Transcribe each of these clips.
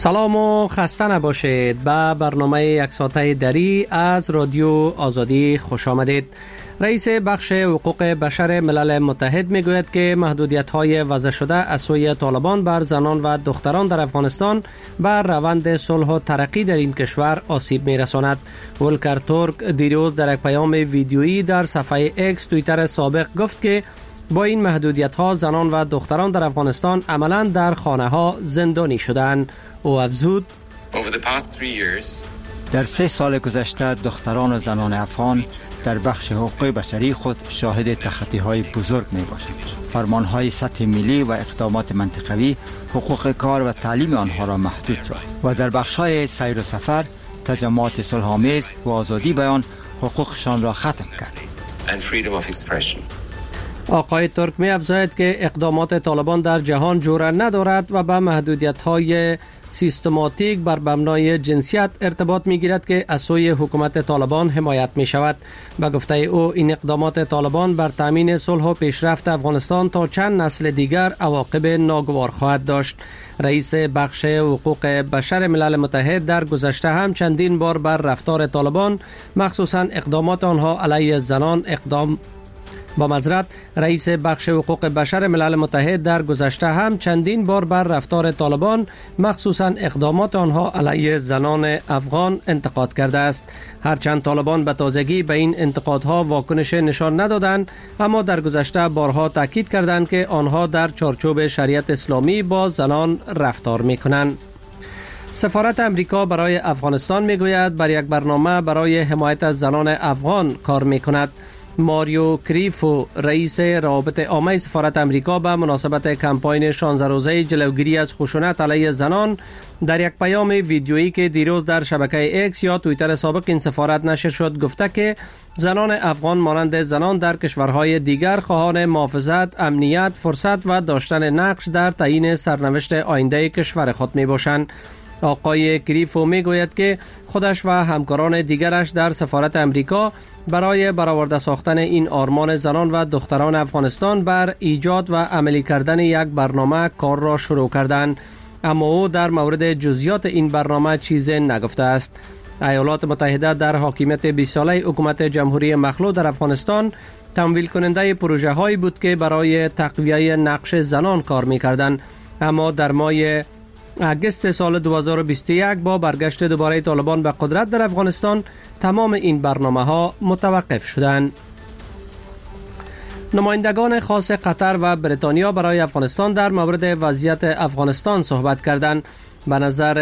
سلام و خسته نباشید. به برنامه یک ساعته دری از رادیو آزادی خوش آمدید. رئیس بخش حقوق بشر ملل متحد میگوید که محدودیت‌های وضع شده از سوی طالبان بر زنان و دختران در افغانستان بر روند صلح و ترقی در این کشور آسیب می‌رساند. ولکر تورک دیروز در یک پیام ویدیویی در صفحه اکس توییتر سابق گفت که با این محدودیت‌ها زنان و دختران در افغانستان عملاً در خانه‌ها زندانی شدند. او افزود: در 3 سال گذشته دختران و زنان افغان در بخش حقوق بشری خود شاهد تخطی‌های بزرگ می‌باشند. فرمان‌های سطح ملی و اقدامات منطقوی حقوق کار و تعلیم آنها را محدود ساخت و در بخش‌های سیر و سفر تجمعات صلح‌آمیز و آزادی بیان حقوقشان را ختم کرد. آقای ترک می افزاید که اقدامات طالبان در جهان جور ندارد و به محدودیت‌های سیستماتیک بر مبنای جنسیت ارتباط می گیرد که از سوی حکومت طالبان حمایت می شود. به گفته او این اقدامات طالبان بر تامین صلح و پیشرفت افغانستان تا چند نسل دیگر عواقب ناگوار خواهد داشت. رئیس بخش حقوق بشر ملل متحد در گذشته هم چندین بار بر رفتار طالبان مخصوصاً اقدامات آنها علیه زنان رئیس بخش حقوق بشر ملل متحد در گذشته هم چندین بار بر رفتار طالبان مخصوصاً اقدامات آنها علیه زنان افغان انتقاد کرده است. هرچند طالبان به تازگی به این انتقادها واکنش نشان ندادند، اما در گذشته بارها تاکید کردند که آنها در چارچوب شریعت اسلامی با زنان رفتار می‌کنند. سفارت امریکا برای افغانستان میگوید بر یک برنامه برای حمایت از زنان افغان کار می‌کند. ماریو کریفو رئیس روابط عامه سفارت امریکا به مناسبت کمپاین 16 روزه جلوگیری از خشونت علیه زنان در یک پیام ویدیویی که دیروز در شبکه اکس یا توییتر سابق این سفارت نشر شد گفته که زنان افغان مانند زنان در کشورهای دیگر خواهان محافظت، امنیت، فرصت و داشتن نقش در تعیین سرنوشت آینده کشور خود می باشند. آقای کریفو می گوید که خودش و همکاران دیگرش در سفارت امریکا برای برآورده ساختن این آرمان زنان و دختران افغانستان بر ایجاد و عملی کردن یک برنامه کار را شروع کردند، اما او در مورد جزئیات این برنامه چیزی نگفته است. ایالات متحده در حاکمیت 20 ساله حکومت جمهوری مخلوع در افغانستان تمویل کننده پروژه هایی بود که برای تقویت نقش زنان کار می کردند، اما در ماه اگست سال 2021 با برگشت دوباره طالبان به قدرت در افغانستان تمام این برنامه ها متوقف شدند. نمایندگان خاص قطر و بریتانیا برای افغانستان در مورد وضعیت افغانستان صحبت کردند. به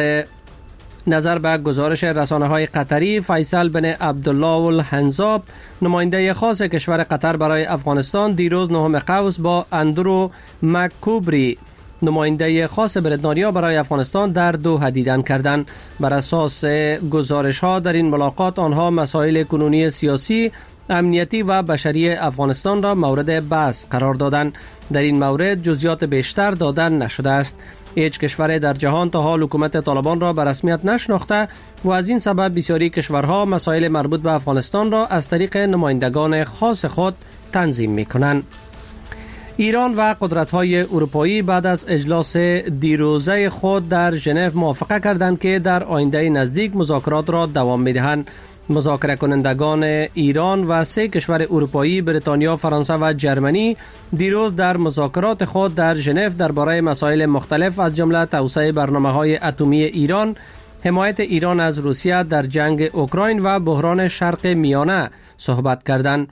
نظر به گزارش رسانه‌های قطری، فیصل بن عبدالله الحنزاب نماینده خاص کشور قطر برای افغانستان دیروز 9 قوس با اندرو مککوبری نماینده خاص بریتانیا برای افغانستان در دوحه دیدن کردند. بر اساس گزارش ها در این ملاقات آنها مسائل کنونی سیاسی، امنیتی و بشری افغانستان را مورد بحث قرار دادند. در این مورد جزئیات بیشتر دادن نشده است. هیچ کشور در جهان تا حال حکومت طالبان را به رسمیت نشناخته و از این سبب بسیاری کشورها مسائل مربوط به افغانستان را از طریق نمایندگان خاص خود تنظیم می‌کنند. ایران و قدرت‌های اروپایی بعد از اجلاس دیروزه خود در ژنو موافقه کردند که در آینده نزدیک مذاکرات را دوام می‌دهند. مذاکره کنندگان ایران و 3 کشور اروپایی بریتانیا، فرانسه و جرمنی دیروز در مذاکرات خود در ژنو درباره مسائل مختلف از جمله توسعه برنامه‌های اتمی ایران، حمایت ایران از روسیه در جنگ اوکراین و بحران شرق میانه صحبت کردند.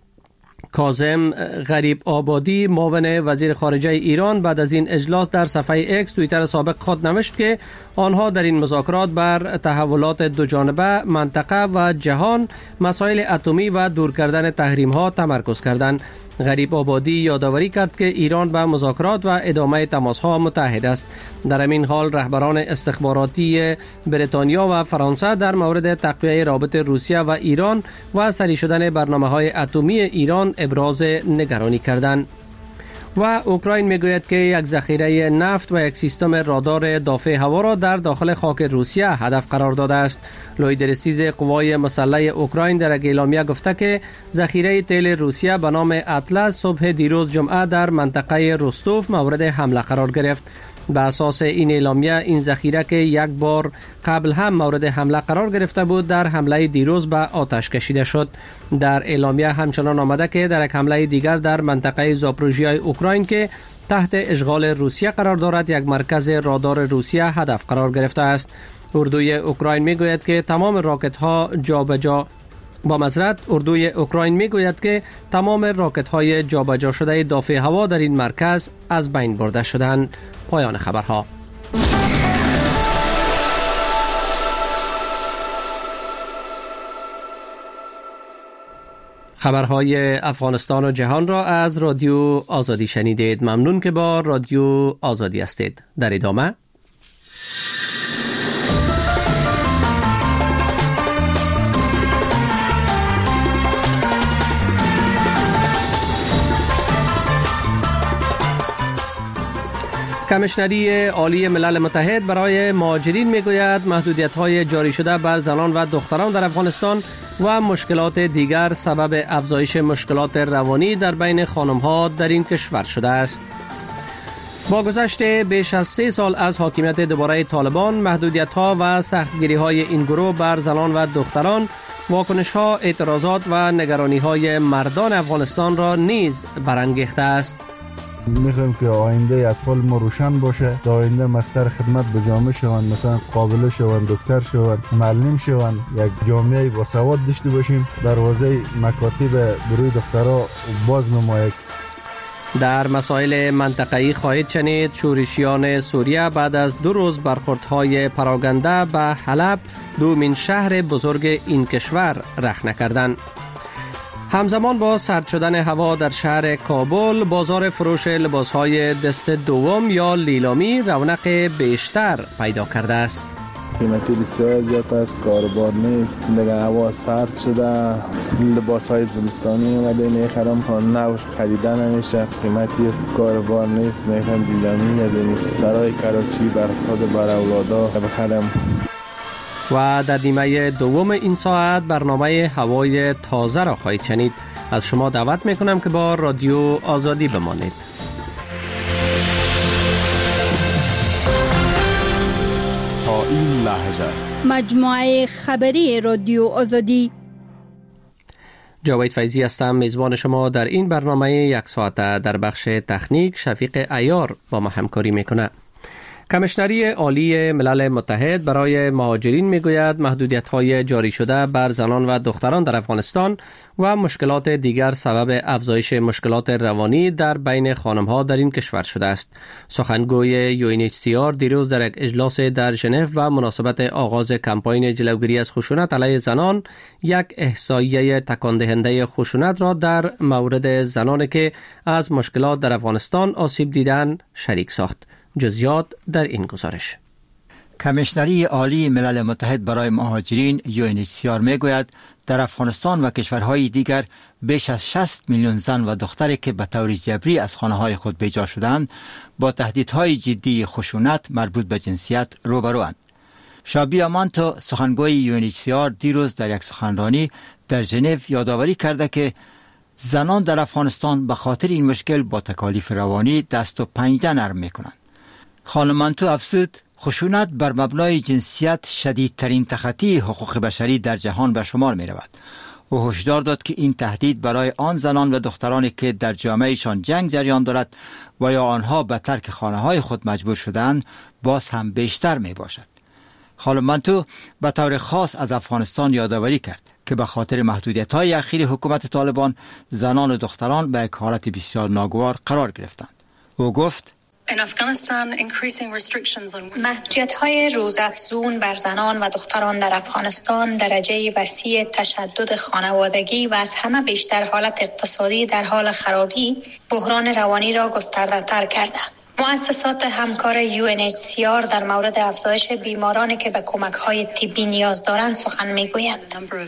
کاظم غریب آبادی معاون وزیر خارجه ایران بعد از این اجلاس در صفحه اکس توییتر سابق خود نوشت که آنها در این مذاکرات بر تحولات دوجانبه، منطقه و جهان، مسائل اتمی و دور کردن تحریم ها تمرکز کردند. غریب آبادی یادآوری کرد که ایران به مذاکرات و ادامه تماس ها متحد است. در همین حال رهبران استخباراتی بریتانیا و فرانسه در مورد تقویت رابطه روسیه و ایران و سری شدن برنامه‌های اتمی ایران ابراز نگرانی کردند. و اوکراین میگوید که یک ذخیره نفت و یک سیستم رادار دافع هوا را در داخل خاک روسیه هدف قرار داده است. لویدرسیز قوای مسلح اوکراین در اعلامیه گفته که ذخیره تیل روسیه به نام اطلس صبح دیروز جمعه در منطقه روستوف مورد حمله قرار گرفت. به اساس این اعلامیه این ذخیره که یک بار قبل هم مورد حمله قرار گرفته بود در حمله دیروز به آتش کشیده شد. در اعلامیه همچنان آمده که در یک حمله دیگر در منطقه زاپروژیا اوکراین که تحت اشغال روسیه قرار دارد یک مرکز رادار روسیه هدف قرار گرفته است. اردوی اوکراین میگوید که تمام راکت ها اردوی اوکراین میگوید که تمام راکت های جابجا شده دافع هوا در این مرکز از بین برده شدند. پایان خبرها. خبرهای افغانستان و جهان را از رادیو آزادی شنیدید. ممنون که با رادیو آزادی هستید. در ادامه کمیشنری عالی ملل متحد برای مهاجرین میگوید محدودیت‌های جاری شده بر زنان و دختران در افغانستان و مشکلات دیگر سبب افزایش مشکلات روانی در بین خانم‌ها در این کشور شده است. با گذشت بیش از 3 سال از حاکمیت دوباره طالبان، محدودیت‌ها و سختگیری‌های این گروه بر زنان و دختران، واکنش‌ها، اعتراضات و نگرانی‌های مردان افغانستان را نیز برانگیخته است. میخوایم که آینده اطفال ما روشن باشه، در آینده مستر خدمت به جامعه شوند، مثلا قابله شوند، دکتر شوند، معلم شوند، یک جامعه با سواد داشته باشیم. دروازه مکاتب بروی دخترها باز نماید. در مسائل منطقه‌ای خواهید شنید شورشیان سوریه بعد از 2 روز برخوردهای پراکنده به حلب، دومین شهر بزرگ این کشور، رخنه کردند. همزمان با سرد شدن هوا در شهر کابل، بازار فروش لباس‌های دست دوم یا لیلامی رونق بیشتر پیدا کرده است. قیمتی بسیار زیاد است، کاربار نیست، دیگه هوا سرد شده، لباس‌های زمستانی اومده میخرم، نو خریدن نمیشه، قیمتی کاربار نیست، میخرم لیلامی از این سرای کراچی بر خود بر اولادا بخرم. و در نیمه دوم این ساعت برنامه هوای تازه را خواهید شنید. از شما دعوت میکنم که با رادیو آزادی بمانید. تا این لحظه مجموعه خبری رادیو آزادی. جاوید فیضی هستم، میزبان شما در این برنامه 1 ساعته. در بخش تکنیک شفیق عیار با ما همکاری میکنه. کمیشنری عالی ملل متحد برای مهاجرین میگوید محدودیت‌های جاری شده بر زنان و دختران در افغانستان و مشکلات دیگر سبب افزایش مشکلات روانی در بین خانم‌ها در این کشور شده است. سخنگوی UNHCR دیروز در یک اجلاس در ژنو و مناسبت آغاز کمپاین جلوگیری از خشونت علیه زنان یک احصاییه تکان دهنده خشونت را در مورد زنانی که از مشکلات در افغانستان آسیب دیدند شریک ساخت. جزئیات در این گزارش. کمیشنری عالی ملل متحد برای مهاجرین UNHCR میگوید در افغانستان و کشورهای دیگر بیش از 60 میلیون زن و دختری که به طور جبری از خانه‌های خود بیجا شدند با تهدیدهای جدی خشونت مربوط به جنسیت روبروند. شابیا مانتو، سخنگوی UNHCR، دیروز در یک سخنرانی در ژنو یادآوری کرده که زنان در افغانستان به خاطر این مشکل با تکالیف روانی دست و پنجه نرم میکنند. خانم مانتو افزود خشونت بر مبنای جنسیت شدیدترین تخطی حقوق بشری در جهان به شمار می رود. او هشدار داد که این تهدید برای آن زنان و دخترانی که در جامعهشان جنگ جریان دارد و یا آنها به ترک خانه‌های خود مجبور شدند باز هم بیشتر می باشد. خانم مانتو به طور خاص از افغانستان یادآوری کرد که به خاطر محدودیت‌های اخیر حکومت طالبان زنان و دختران به یک حالت بسیار ناگوار قرار گرفتند. او گفت محدودیت‌های روزافزون بر زنان و دختران در افغانستان درجه وسیع تشدد خانوادگی و از همه بیشتر حالت اقتصادی در حال خرابی بحران روانی را گسترده‌تر کرده. مؤسسات همکار UNHCR در مورد افزایش بیمارانی که به کمک‌های طبی نیاز دارند سخن می‌گویند.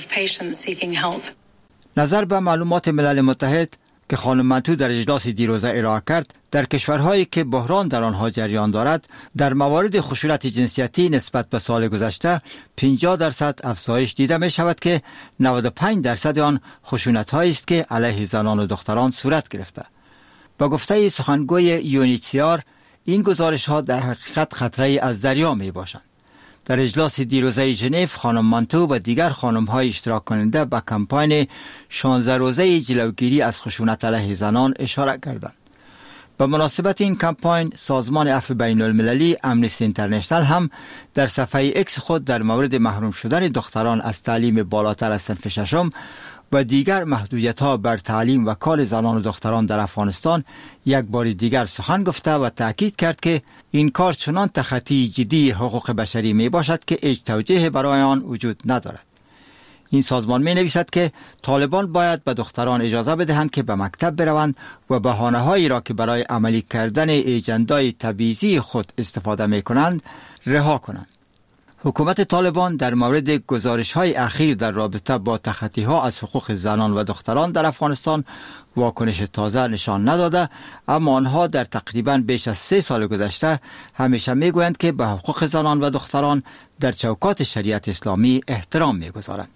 نظر به معلومات ملل متحد که خانم مانتو در اجلاس دیروزه ارائه کرد، در کشورهایی که بحران در آنها جریان دارد در موارد خشونت جنسیتی نسبت به سال گذشته 50% افزایش دیده می شود که 95% آن خشونت هایی است که علیه زنان و دختران صورت گرفته. با گفته سخنگوی UNHCR، این گزارش ها در حقیقت خطری از دریا می باشند. در اجلاس دیروزه ژنو خانم مانتو و دیگر خانم های اشتراک کننده به کمپاین 16 روزه جلوگیری از خشونت علیه زنان اشاره کردند. به مناسبت این کمپاین سازمان عفو بین المللی امنیستی اینترنشنال هم در صفحه اکس خود در مورد محروم شدن دختران از تعلیم بالاتر از صنف ششم و دیگر محدودیت‌ها بر تعلیم و کار زنان و دختران در افغانستان یک بار دیگر سخن گفته و تأکید کرد که این کار چنان تخطی جدی حقوق بشری می باشد که هیچ توجیه برای آن وجود ندارد. این سازمان می نویسد که طالبان باید به دختران اجازه بدهند که به مکتب بروند و بهانه‌هایی را که برای عملی کردن اجندای تبعیضی خود استفاده می کنند رها کنند. حکومت طالبان در مورد گزارش‌های اخیر در رابطه با تخطی‌ها از حقوق زنان و دختران در افغانستان واکنش تازه نشان نداده، اما آنها در تقریباً بیش از 3 سال گذشته همیشه می‌گویند که به حقوق زنان و دختران در چوکات شریعت اسلامی احترام می‌گذارند.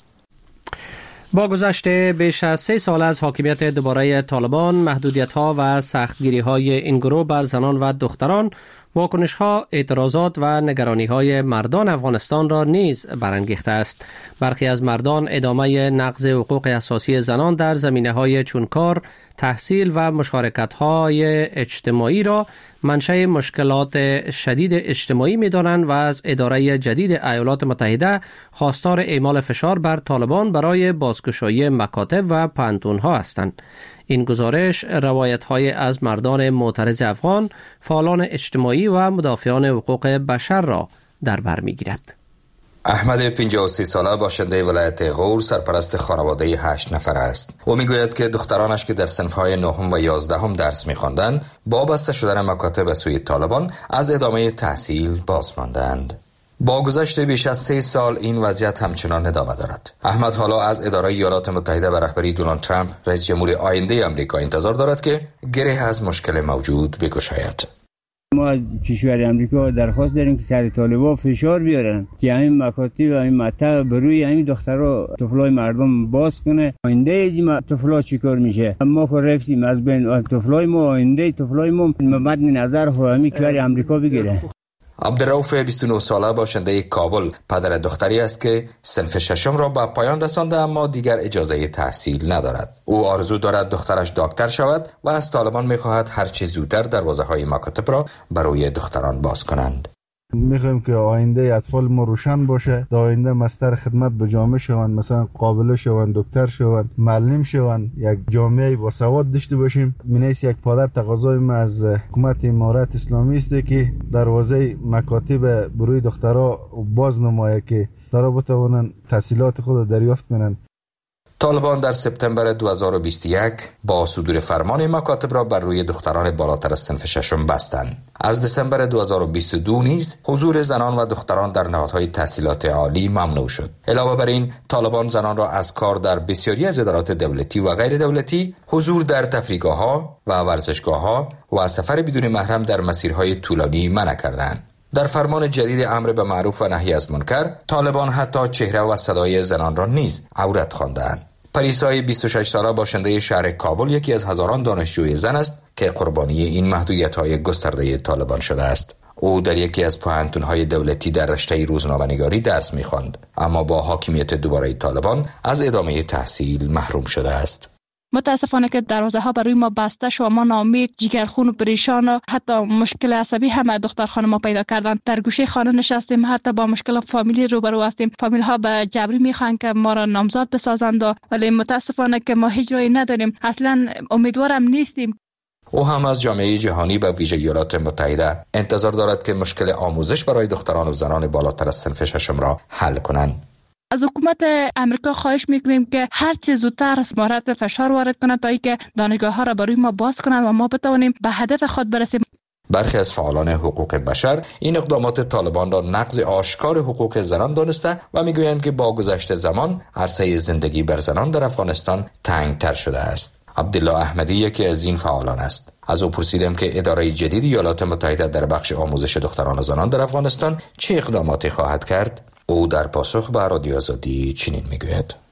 با گذشت بیش از 3 سال از حاکمیت دوباره طالبان، محدودیت‌ها و سختگیری‌های این گروه بر زنان و دختران، واکنش‌ها، اعتراضات و نگرانی‌های مردان افغانستان را نیز برانگیخته است. برخی از مردان ادامه نقض حقوق اساسی زنان در زمینه‌های چون کار، تحصیل و مشارکت‌های اجتماعی را منشأ مشکلات شدید اجتماعی می‌دانند و از اداره جدید ایالات متحده خواستار اعمال فشار بر طالبان برای بازگشایی مکاتب و پانتون‌ها هستند. این گزارش روایت‌های از مردان معترض افغان، فعالان اجتماعی و مدافعان حقوق بشر را در بر می‌گیرد. احمد 53 ساله باشنده ولایت غور سرپرست خانواده 8 نفر است. او میگوید که دخترانش که در صنف‌های 9 و 11 درس می‌خواندند، با بسته شدن مکاتب سوی طالبان از ادامه تحصیل باز ماندند. با گذشت بیش از 3 سال این وضعیت همچنان ادامه دارد. احمد حالا از اداره ایالات متحده به رهبری دونالد ترامپ رئیس جمهور آینده آمریکا انتظار دارد که گره از مشکل موجود بگشاید. ما از کشور آمریکا درخواست داریم که سر طالبان فشار بیارن که همین مکاتب و همین مطب بروی همین دخترها طفلای مردم باز کنه. آینده این طفلا چیکار میشه؟ ما که رفتیم از بین طفلای ما، آینده طفلای ما مد نظر خو همین کشور آمریکا بگیره. عبدالرؤوف 29 ساله باشنده کابل پدر دختری است که صنف ششم را به پایان رسانده اما دیگر اجازه تحصیل ندارد. او آرزو دارد دخترش دکتر شود و از طالبان می‌خواهد هر چه زودتر دروازه‌های مکاتب را برای دختران باز کنند. میخوایم که آینده اطفال ما روشن باشه، در آینده مستر خدمت به جامعه شوند، مثلا قابله شوند، دکتر شوند، معلم شوند، یک جامعه با سواد داشته باشیم. منیس یک پادر تقاضای ما از حکومت امارات اسلامی است که دروازه مکاتب بروی دخترها باز نمایه که دخترها بتوانند تحصیلات خود دریافت کنند. طالبان در سپتامبر 2021 با صدور فرمان مکاتب را بر روی دختران بالاتر از صنف ششم بستند. از دسامبر 2022 نیز حضور زنان و دختران در نهادهای تحصیلات عالی ممنوع شد. علاوه بر این، طالبان زنان را از کار در بسیاری از ادارات دولتی و غیر دولتی، حضور در تفریحگاه‌ها و ورزشگاه‌ها و سفر بدون محرم در مسیرهای طولانی منع کردند. در فرمان جدید امر به معروف و نهی از منکر، طالبان حتی چهره و صدای زنان را نیز عورت خواندند. پریسای 26 ساله باشنده شهر کابل یکی از هزاران دانشجوی زن است که قربانی این محدودیت‌های گسترده طالبان شده است. او در یکی از پوهنتون‌های دولتی در رشته روزنامه‌نگاری درس می‌خواند، اما با حاکمیت دوباره طالبان از ادامه تحصیل محروم شده است. متاسفانه که دروازه ها برای ما بسته شد، ما ناامید، جگرخون و پریشان و حتی مشکل عصبی هم دختر خانم ما پیدا کردن. در گوشه خانه نشستیم، حتی با مشکل فامیلی روبرو هستیم. فامیل ها به جبری میخوان که ما را نامزاد بسازند، ولی متاسفانه که ما هیچ راهی نداریم. اصلا امیدوارم نیستیم. او هم از جامعه جهانی و ویژه ایالات متحده انتظار دارد که مشکل آموزش برای دختران و زنان بالاتر از صنف ششم را حل کنند. از حکومت امریکا خواهش میکنیم که هر چه زودتر اسمارت فشار وارد کنند تا اینکه دانشگاه ها را برای ما باز کنند و ما بتوانیم به هدف خود برسیم. برخی از فعالان حقوق بشر این اقدامات طالبان را نقض آشکار حقوق زنان دانسته و میگویند که با گذشت زمان عرصه زندگی بر زنان در افغانستان تنگتر شده است. عبدالله احمدی یکی از این فعالان است. از او پرسیدم که اداره جدید ایالات متحده در بخش آموزش دختران و زنان در افغانستان چه اقداماتی خواهد کرد. او در پاسخ به رادیو آزادی چنین میگوید: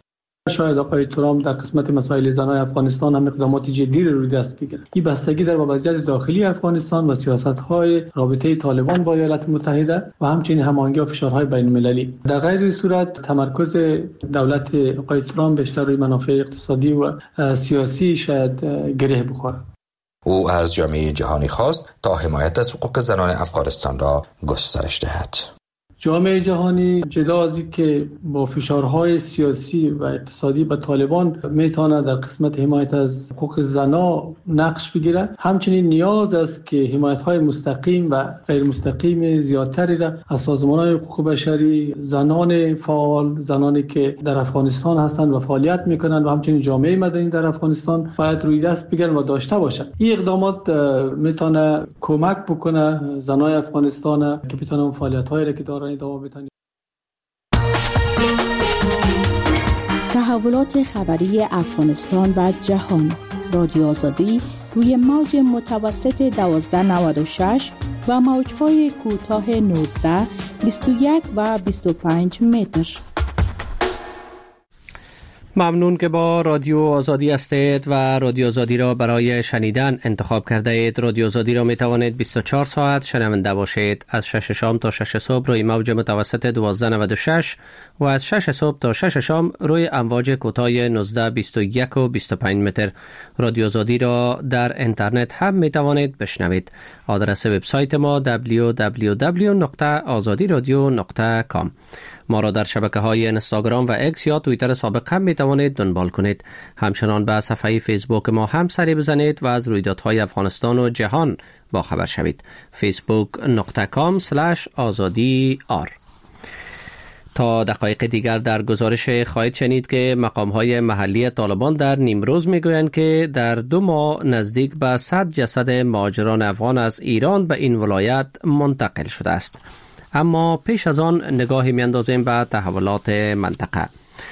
شاید آقای ترامپ در قسمت مسائل زنان افغانستان هم اقدامات جدی روی دست بگیرد. این بستگی در وضعیت داخلی افغانستان و سیاست‌های رابطه طالبان با ایالات متحده و همچنین هماهنگی و فشارهای بین‌المللی. در غیر این صورت تمرکز دولت آقای ترامپ بیشتر روی منافع اقتصادی و سیاسی شاید گره بخورد. او از جامعه جهانی خواست تا حمایت از حقوق زنان افغانستان را گسترش دهد. جامعه جهانی جدا از اینکه با فشارهای سیاسی و اقتصادی به طالبان میتواند در قسمت حمایت از حقوق زنان نقش بگیرد، همچنین نیاز است که حمایت‌های مستقیم و غیر مستقیم زیادتری را از سازمان‌های حقوق بشری، زنان فعال، زنانی که در افغانستان هستند و فعالیت میکنند و همچنین جامعه مدنی در افغانستان باید روی دست بگیرند و داشته باشند. این اقدامات میتونه کمک بکنه زنان افغانستان که بتونن فعالیت‌هایی را که دارن تحولات خبری افغانستان و جهان. رادیو آزادی روی موج متوسط 1296 و موج‌های کوتاه 19، 21 و 25 متر. ممنون که با رادیو آزادی هستید و رادیو آزادی را برای شنیدن انتخاب کرده اید. رادیو آزادی را می توانید 24 ساعت شنونده باشید. از 6 شام تا 6 صبح روی موج متوسط 1296 و از 6 صبح تا 6 شام روی امواج کوتاه 19، 21 و 25 متر. رادیو آزادی را در اینترنت هم می توانید بشنوید. آدرس وبسایت ما www.azadiradio.com. ما را در شبکه‌های اینستاگرام و اکس یا توییتر سابق هم می‌توانید دنبال کنید. همچنان به صفحه فیسبوک ما هم سری بزنید و از رویدادهای افغانستان و جهان با خبر شوید. facebook.com/azadi.r. تا دقایق دیگر در گزارش خواهید شنید که مقام‌های محلی طالبان در نیمروز می‌گویند که در 2 ماه نزدیک به 100 جسد مهاجران افغان از ایران به این ولایت منتقل شده است. اما پیش از آن نگاهی می‌اندازیم به تحولات منطقه.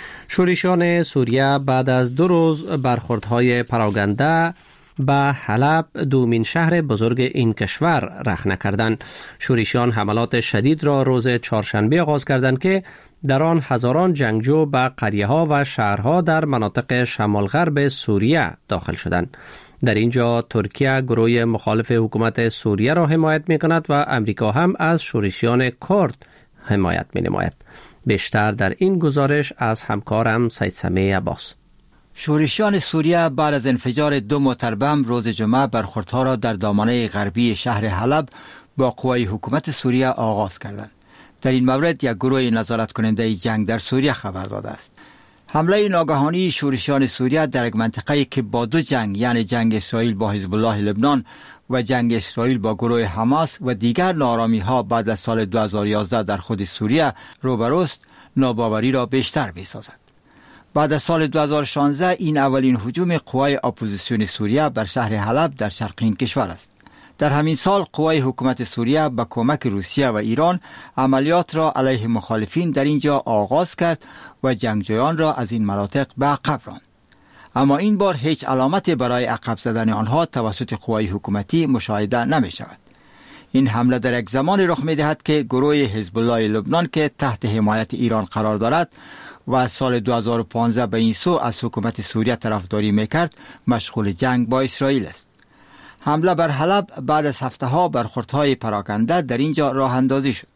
شورشیان سوریه بعد از 2 روز برخوردهای پراکنده به حلب، دومین شهر بزرگ این کشور، رخنه کردند. شورشیان حملات شدید را روز چهارشنبه آغاز کردند که در آن هزاران جنگجو به قریه‌ها و شهرها در مناطق شمال غرب سوریه داخل شدند. در اینجا ترکیه گروه مخالف حکومت سوریه را حمایت می کند و امریکا هم از شورشیان کرد حمایت می نماید. بیشتر در این گزارش از همکارم سید سمیع عباس. شورشیان سوریه بعد از انفجار 2 موتر بمب روز جمعه برخوردها را در دامنه غربی شهر حلب با قوای حکومت سوریه آغاز کردند. در این مورد یک گروه نظارت کننده جنگ در سوریه خبر داده است. حمله ناگهانی شورشیان سوریه در یک منطقه‌ای که با 2 جنگ، یعنی جنگ اسرائیل با حزب الله لبنان و جنگ اسرائیل با گروه حماس و دیگر ناآرامی‌ها بعد از سال 2011 در خود سوریه روبروست، ناباوری را بیشتر می‌سازد. بعد از سال 2016 این اولین هجوم قوای اپوزیسیون سوریه بر شهر حلب در شرق این کشور است. در همین سال قوای حکومت سوریه با کمک روسیه و ایران عملیات را علیه مخالفین در اینجا آغاز کرد و جنگجویان را از این مناطق به عقب راند. اما این بار هیچ علامتی برای عقب زدن آنها توسط قوای حکومتی مشاهده نمی شود. این حمله در یک زمانی رخ می دهد که گروه حزب الله لبنان که تحت حمایت ایران قرار دارد و از سال 2015 به این سو از حکومت سوریه طرفداری می کرد، مشغول جنگ با اسرائیل است. حمله بر حلب بعد از هفته‌ها برخوردهای پراکنده در اینجا راه اندازی شد.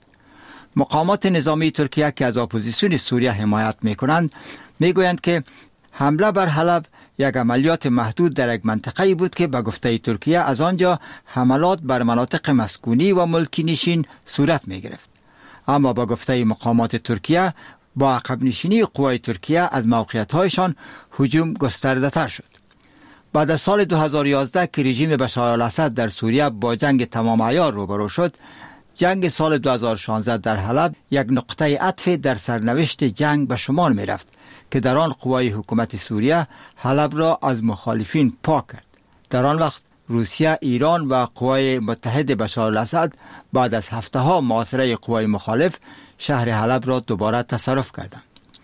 مقامات نظامی ترکیه که از اپوزیسیون سوریه حمایت می‌کنند می‌گویند که حمله بر حلب یک عملیات محدود در یک منطقه‌ای بود که به گفته ترکیه از آنجا حملات بر مناطق مسکونی و ملکی نشین صورت می‌گرفت. اما به گفته مقامات ترکیه با عقب نشینی قوای ترکیه از موقعیت‌هایشان هجوم گسترده‌تر شد. بعد از سال 2011 که رژیم بشار الاسد در سوریه با جنگ تمام عیار روبرو شد، جنگ سال 2016 در حلب یک نقطه عطف در سرنوشت جنگ به شمار می رفت که در آن قوای حکومت سوریه حلب را از مخالفین پاک کرد. در آن وقت روسیه، ایران و قوای متحد بشار الاسد بعد از هفته‌ها محاصره قوای مخالف شهر حلب را دوباره تصرف کردند.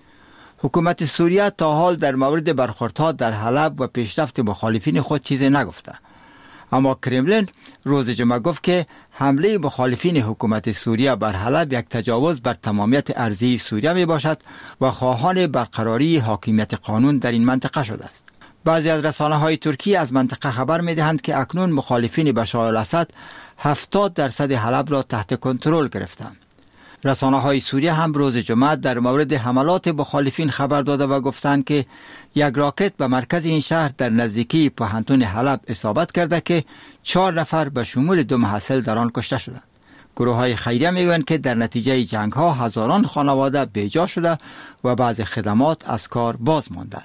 حکومت سوریه تا حال در مورد برخوردها در حلب و پیشرفت مخالفین خود چیزی نگفته. اما کرملین روز جمعه گفت که حمله مخالفین حکومت سوریه بر حلب یک تجاوز بر تمامیت ارضی سوریه می باشد و خواهان برقراری حاکمیت قانون در این منطقه شده است. بعضی از رسانه‌های ترکی از منطقه خبر می‌دهند که اکنون مخالفین بشار الاسد 70% حلب را تحت کنترل گرفتند. رسانه‌های سوریه هم روز جمعه در مورد حملات مخالفین خبر داده و گفتند که یک راکت به مرکز این شهر در نزدیکی پوهنتون حلب اصابت کرده که 4 نفر به شمول 2 محصل در آن کشته شدند. گروه‌های خیریه میگویند که در نتیجه جنگ‌ها هزاران خانواده بیجا شده و بعضی خدمات از کار باز ماندند.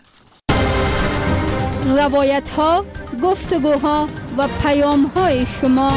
روایت‌ها، گفتگوها و پیام‌های شما.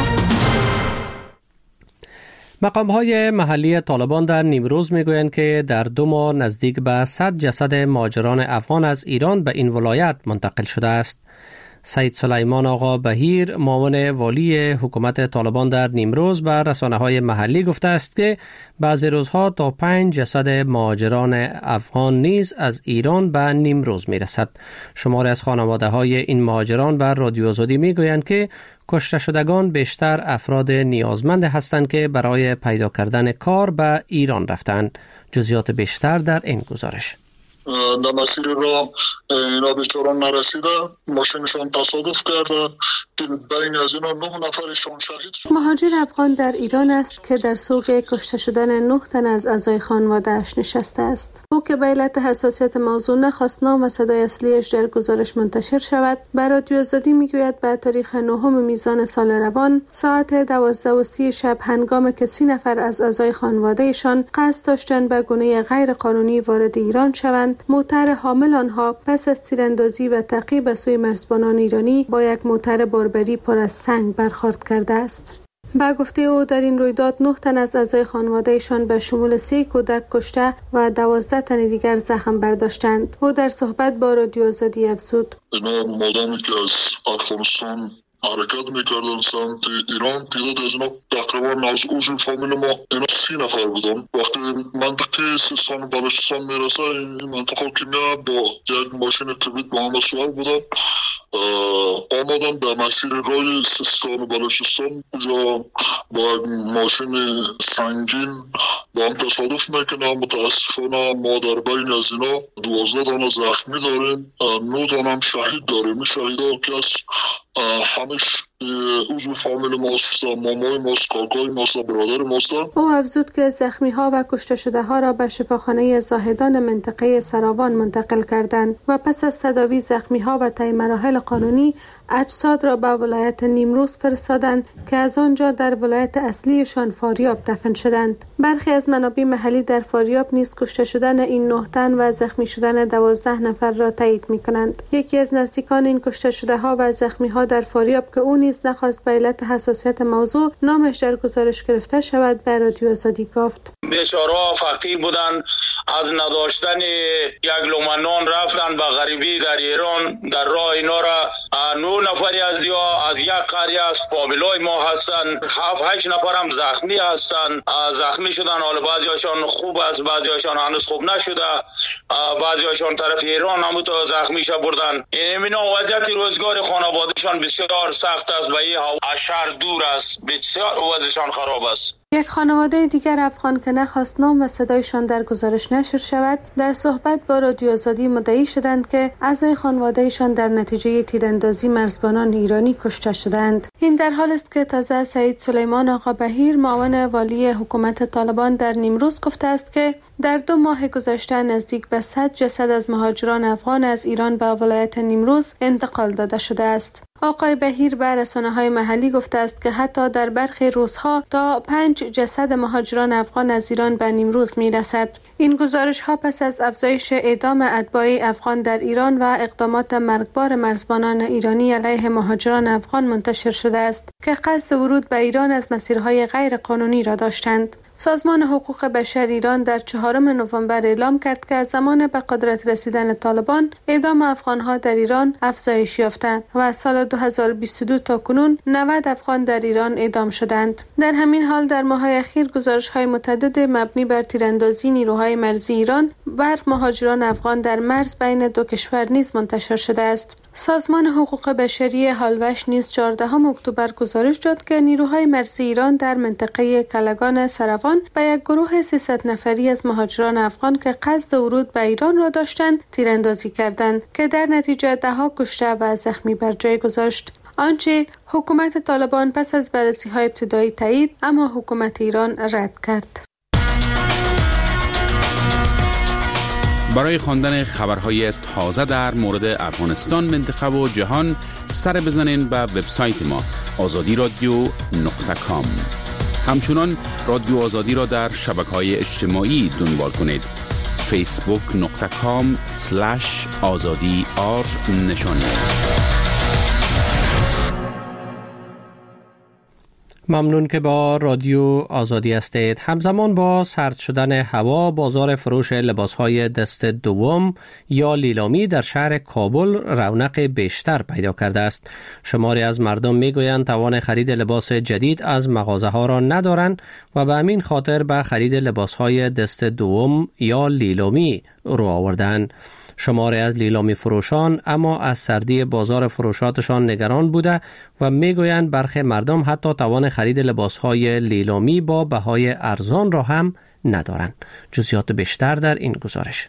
مقام‌های محلی طالبان در نیمروز میگویند که در 2 ماه نزدیک به 100 جسد مهاجران افغان از ایران به این ولایت منتقل شده است. سید سلیمان آقا بهیر، معاون والی حکومت طالبان در نیمروز، به رسانه‌های محلی گفته است که بعضی روزها تا 5 جسد مهاجران افغان نیز از ایران به نیمروز میرسد. شماری از خانواده‌های این مهاجران به رادیو آزادی میگویند که کشته شدگان بیشتر افراد نیازمند هستند که برای پیدا کردن کار به ایران رفتند. جزئیات بیشتر در این گزارش. در مسیر را اینا بیچاران نرسیده، ماشینشان تصادف کرده که بین از اینا 9 نفرشان شهید شد. مهاجر افغان در ایران است که در سوق کشته شدن 9 تن از اعضای خانواده‌اش نشسته است. او که به علت حساسیت موضوع نخواست نام و صدای اصلیش در گزارش منتشر شود، به رادیو آزادی میگوید به تاریخ 9 میزان سال روان ساعت 12:30 شب هنگام که 30 نفر از اعضای خانواده‌شان قصد داشتند به گونه غیر قانونی وارد ایران شوند، موتر حامل آنها پس از تیراندازی و تعقیب به سوی مرزبانان ایرانی با یک موتر باربری پر از سنگ برخورد کرده است. با گفته او در این رویداد 9 تن از اعضای خانواده‌شان به شمول 3 کودک کشته و 12 تن دیگر زخم برداشتند. او در صحبت با رادیو آزادی افزود: اینا مادامی که از افغانستان حرکت میکردن سمت ایران، تعداد از اینا تقریبا از عضو فامیل ما اینا 30 نفر بودن. وقتی منطقه سیستان و بلوچستان میرسه، این منطقه کیمیا با یک ماشین کبریت با همه سوار بودن، آمدن در مسیر رای سیستان و بلوچستان، کجا با یک ماشین سنگین با هم تصادف میکنه. متاسفانه ما در بین از اینا 12 دانه زخمی داریم، 9 دانه هم شهید داریم. این شهیدها که از همش عضو فامیل ماست، مامای ماست، کاکای ماست، برادر ماست. او افزود که زخمی ها و کشته شده ها را به شفاخانه زاهدان منطقه سراوان منتقل کردند و پس از تداوی زخمی ها و طی مراحل قانونی اجساد را به ولایت نیمروز فرستادند که از آنجا در ولایت اصلیشان فاریاب دفن شدند. برخی از منابع محلی در فاریاب نیز کشته شدن این 9 تن و زخمی شدن 12 نفر را تایید می‌کنند. یکی از نزدیکان این کشته شده ها و زخمی ها در فاریاب که او نیز نخواست به علت حساسیت موضوع نامش در گزارش گرفته شود، به رادیو آزادی گفت: بیچاره‌ها فقیر بودند، از نداشتن یک لقمه نان رفتن به غریبی در ایران. در راه اینا را 9 نفری از یک قریه از فامیلای ما هستند، 7-8 نفر هم زخمی هستند، زخمی شدن. حالا بعضیاشان خوب است، بعضیاشان هنوز خوب نشده، بعضیاشان طرف ایران هم تو زخمی شده بردن. اینا وضعیت روزگار خانوادهشان بسیار سخت است، به این از شهر دور است، بسیار وضعشان خراب است. یک خانواده دیگر افغان که نخواست نام و صدایشان در گزارش نشر شود، در صحبت با رادیو آزادی مدعی شدند که اعضای خانوادهشان در نتیجه تیراندازی مرزبانان ایرانی کشته شدند. این در حال است که تازه سید سلیمان آقا بهیر، معاون والی حکومت طالبان در نیمروز، گفته است که در 2 ماه گذشته نزدیک به 100 جسد از مهاجران افغان از ایران به ولایت نیمروز انتقال داده شده است. آقای بهیر به رسانه‌های محلی گفته است که حتی در برخی روزها تا 5 جسد مهاجران افغان از ایران به نیمروز می‌رسد. این گزارش‌ها پس از افزایش اعدام اتباع افغان در ایران و اقدامات مرگبار مرزبانان ایرانی علیه مهاجران افغان منتشر شده است که قصد ورود به ایران از مسیرهای غیر قانونی را داشتند. سازمان حقوق بشر ایران در 4 نوامبر اعلام کرد که از زمان به قدرت رسیدن طالبان اعدام افغان‌ها در ایران افزایش یافته و از سال 2022 تا کنون 90 افغان در ایران اعدام شدند. در همین حال در ماه‌های اخیر گزارش‌های متعدد مبنی بر تیراندازی نیروهای مرزی ایران بر مهاجران افغان در مرز بین 2 کشور نیز منتشر شده است. سازمان حقوق بشری هالوش نیز 14 اکتبر گزارش داد که نیروهای مرزی ایران در منطقه کلگان سروان به یک گروه 300 نفری از مهاجران افغان که قصد ورود به ایران را داشتند تیراندازی کردند که در نتیجه 10 کشته و زخمی بر جای گذاشت. آنچه حکومت طالبان پس از بررسی‌های ابتدایی تایید، اما حکومت ایران رد کرد. برای خواندن خبرهای تازه در مورد افغانستان، منطقه و جهان سر بزنین به وبسایت ما azadiradio.com. همچنان رادیو آزادی را در شبکه‌های اجتماعی دنبال کنید. facebook.com/azadi_r نشانی است. ممنون که با رادیو آزادی هستید. همزمان با سرد شدن هوا، بازار فروش لباسهای دست دوم یا لیلامی در شهر کابل رونق بیشتر پیدا کرده است. شماری از مردم میگویند توان خرید لباس جدید از مغازه ها را ندارند و به همین خاطر به خرید لباسهای دست دوم یا لیلامی رو آوردند. شماری از لیلامی فروشان اما از سردی بازار فروشاتشان نگران بوده و میگویند برخی مردم حتی توان خرید لباسهای لیلامی با بهای ارزان را هم ندارند. جزئیات بیشتر در این گزارش.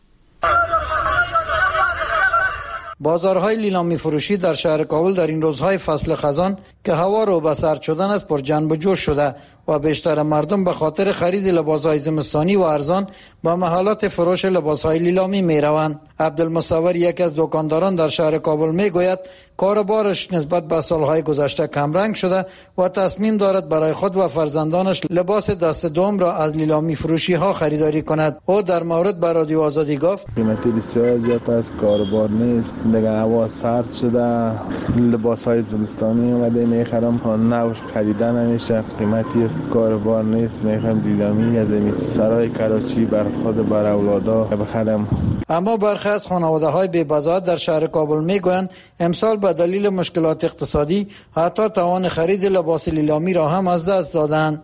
بازارهای لیلامی فروشی در شهر کابل در این روزهای فصل خزان که هوا رو به سرد شدن است پر جنب و جوش شده و بیشتر مردم به خاطر خرید لباسهای زمستانی و ارزان به محلات فروش لباسهای لیلامی می روند. عبدالمصور، یک از دکانداران در شهر کابل، می گوید کاروبارش نسبت به سالهای گذشته کم رنگ شده و تصمیم دارد برای خود و فرزندانش لباس دست دوم را از لیلامی فروشی ها خریداری کند. او در مورد به رادیو آزادی گفت قیمتی بسیار زیاد است، کاروبار نیست، دیگه هوا سرد شده، لباسهای زمستانی اومده میخرم، نو خریدن نمیشه، قیمتی کاروبار نیست، میخوام لیلامی از این سرای کراچی بر خود بر اولادا بخرم. اما برخی از خانواده‌های بی‌بضاعت در شهر کابل میگویند امسال به دلیل مشکلات اقتصادی حتی توان خرید لباس لیلامی را هم از دست دادند.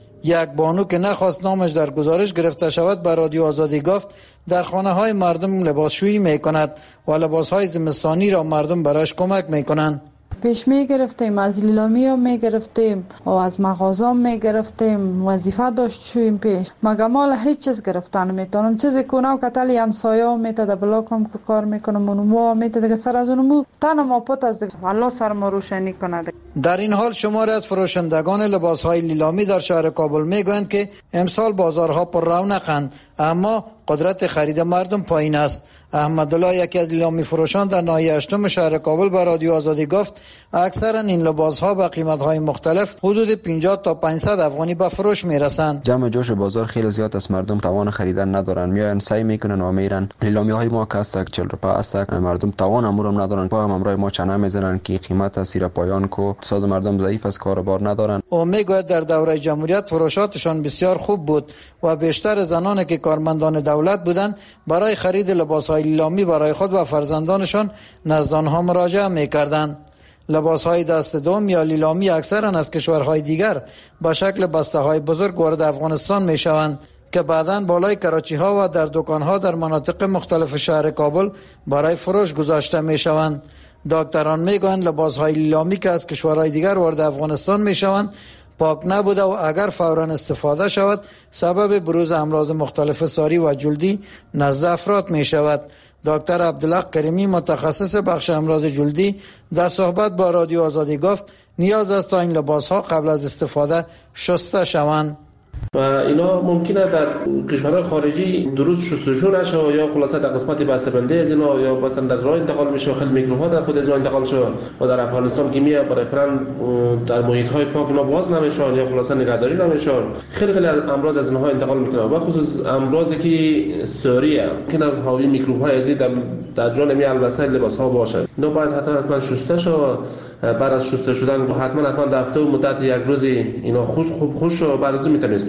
یک بانو که نخواست نامش در گزارش گرفته شود به رادیو آزادی گفت در خانه‌های مردم لباسشویی می‌کند و لباس‌های زمستانی را مردم برایش کمک می‌کنند. پیش میگرفتیم از لیلامی ها میگرفتیم و از مغازه میگرفتیم، وظیفه داشت شویم پیش مگه مال هیچ چیز گرفتن میتونم، چیزی کنه و کتلی همسایه ها میتده بلاک هم که کار میکنم اونمو میتده که سر از اونمو تن ما پت از الله سر ما روشنی کند. در این حال شماری از فروشندگان لباس های لیلامی در شهر کابل میگویند که امسال بازارها پر رونقند اما قدرت خرید مردم پایین است. احمدالله، یکی از لیلامی فروشان در ناحیه 8 شهر کابل، به رادیو آزادی گفت اکثرا این لباس‌ها با قیمت‌های مختلف حدود 50 تا 500 افغانی به فروش میرسند. جمع جوش بازار خیلی زیاد است، مردم توان خریدن ندارن، میان سعی میکنن و میرن. لیلامی‌های ما که است 40 روپیه است، مردم توان امورم ندارن، با امرای ما چنه میزنن که قیمت اسیر پایان کو ساز مردم ضعیف است، کاروبار ندارن. او میگوید در دوره جمهوریت فروشاتشان بسیار خوب بود و بیشتر زنانی که کارمندان دولت بودند برای خرید لباس‌های لیلامی برای خود و فرزندانشان نزد آنها مراجعه می‌کردند. لباس‌های دست دوم یا لیلامی اکثراً از کشورهای دیگر با شکل بسته‌های بزرگ وارد افغانستان می‌شوند که بعداً بالای کراچی‌ها و در دکان‌ها در مناطق مختلف شهر کابل برای فروش گذاشته می‌شوند. دکتران میگویند لباس‌های لیلامی که از کشورهای دیگر وارد افغانستان می‌شوند پاک نبوده و اگر فوراً استفاده شود سبب بروز امراض مختلف ساری و جلدی نزد افراد می شود. دکتر عبدالحق کریمی، متخصص بخش امراض جلدی، در صحبت با رادیو آزادی گفت نیاز است تا این لباس‌ها قبل از استفاده شسته شوند. و اینا ممکنه در کشورهای خارجی درست شستشو نشه یا خلاصه در قسمت بسته‌بندی از اینا یا مثلا در راه انتقال میشه، خیلی میکروب‌ها در خود از اون انتقال شه و در افغانستان که میاد برای فرن در محیط‌های پاک اینا باز نمیشن یا خلاصه نگهداری نمیشن، خیلی امراض از اینها انتقال میکنه و خصوص امراضی که ساریه که حاوی میکروب‌های از در جان می البسه لباس‌ها باشه. اینا باید حتما شسته شه. بعد از شسته شدن حتما در هفته و مدت یک روزی اینا خوب خوش بعد از میتونه استفاده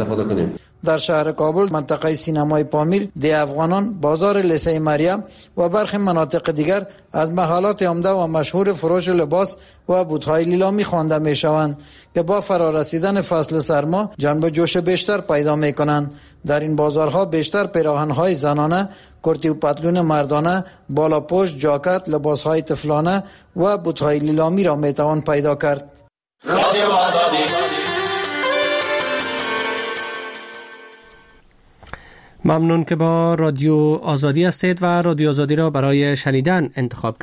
استفاده کنیم. در شهر کابل، منطقه سینمای پامیر، ده افغانان، بازار لیسه مریم و برخی مناطق دیگر از محلات عمده و مشهور فروش لباس و بوت‌های لیلامی خوانده می‌شوند که با فرارسیدن فصل سرما جنب جوش بیشتر پیدا می‌کنند. در این بازارها بیشتر پیراهن‌های زنانه، کرتی و پتلون مردانه، بالاپوش، جاکت، لباس‌های طفلانه و بوت‌های لیلامی را می‌توان پیدا کرد. رادیو آزادی. ممنون که با رادیو آزادی هستید و رادیو آزادی را برای شنیدن انتخاب